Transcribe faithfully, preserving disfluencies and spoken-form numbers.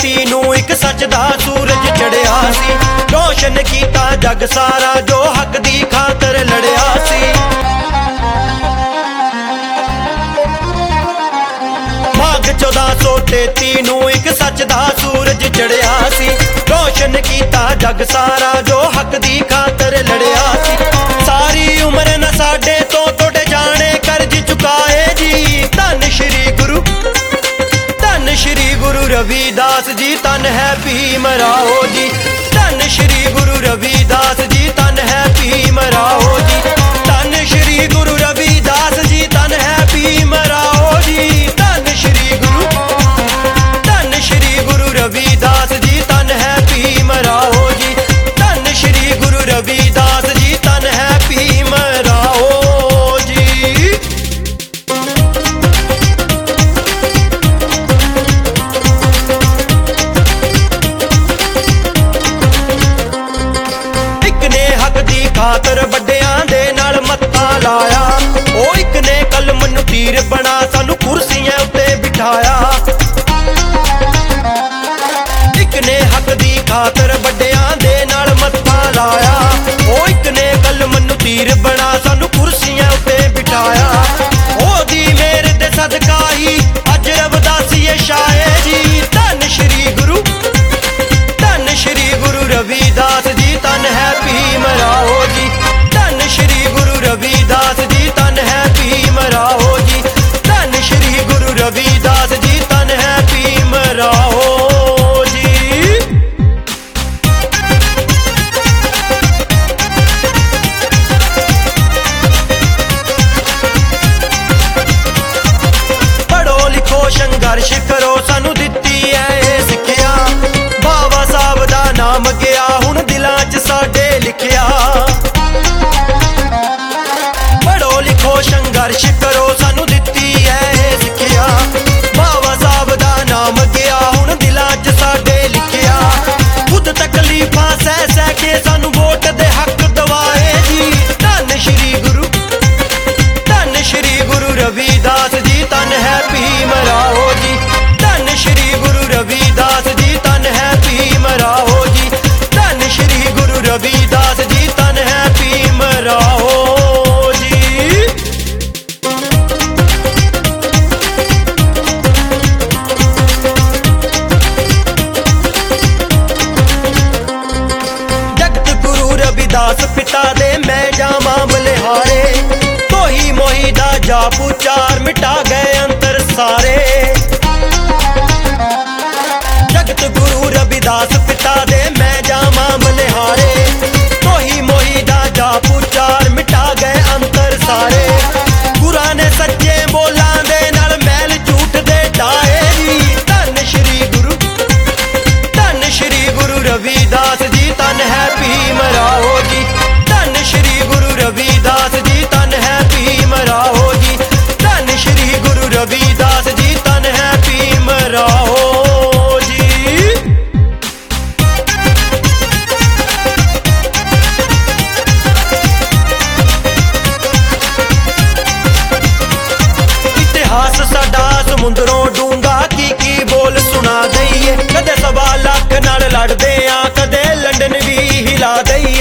तेती नू एक सच दा सूरज चढ़िया सी। रोशन कीता जग सारा जो हक दी खातर लड़िया सी। माघ चौदह सौ तेती नू एक सच दा सूरज चढ़िया सी। रोशन कीता जग सारा जो हक दी खातर लड़िया सी। सारी उम्र न साडे तो टुट जाने कर्ज चुकाए जी। धन श्री गुरु धन श्री गुरु रविदास जी तन है भीम राओ जी। धन श्री गुरु रविदास जी तन है भीम राओ जी। धन श्री गुरु रविदास जी तन है भीम राओ जी। धन श्री गुरु धन श्री गुरु रविदास जी तन है भीम राओ जी। धन श्री गुरु रविदास जी तन है भीम राओ जी। खातर वड्डियां दे नाल मत्था लाया। ओ एक ने कलम नू तीर बना सानू कुर्सियां उत्ते बिठाया। एक ने हक दी खातर वड्डियां दे नाल मत्था लाया। ओ एक ने कलम नू तीर बना सानू कुर्सियां उत्ते बिठाया। ओदी मेरे दे सदका ही अज रविदासीए छाए जी। धन श्री गुरु धन श्री गुरु रविदास जी तन है भीम राओ जी। धन श्री गुरु रविदास जी तन है भीम राओ जी। धन श्री गुरु रविदास जी तन है भीम राओ जी। पढ़ो लिखो संघर्ष करो सानू दित्ती है सिक्ख्या। बाबा साहब दा नाम गया हुण दिलां च साडे लिखिया। पढ़ो लिखो संघर्ष करो सानू दित्ती है सिक्ख्या। बाबा साहब दा नाम गया हुण दिलां च साडे लिखिया। खुद तकलीफां सह सह के सानू वोट दे हक दवाए जी। धन श्री गुरु धन श्री गुरु रविदास जी तन है भीम राओ जी। धन श्री गुरु रविदास जी तन है भीम राओ जी। धन श्री गुरु रविदास जी तन है भीम राओ जी। जगत गुरु रविदास पिता दे मैं जावां बलिहारे। तोही मोही दा जाप उचार मिटा गए अंतर सारे। जगत गुरु रविदास पिता दे मैं जावां बलिहारे। तोही मोही दा जाप उचार मिटा गए अंतर सारे। गुरां ने सच्चे बोलां दे नाल मैल झूठ दे डाए जी। धन श्री गुरु धन श्री गुरु रविदास जी तन है भीम राओ जी। धन श्री गुरु रविदास जी तन है भीम राओ जी। धन श्री गुरु रविदास जी तन है भीम राओ जी। इतिहास साडा समुंदरों डूंगा की की बोल सुना दईए। कदे सवा लख नाल लड़दे आ कदे लंडन भी हिला दईए।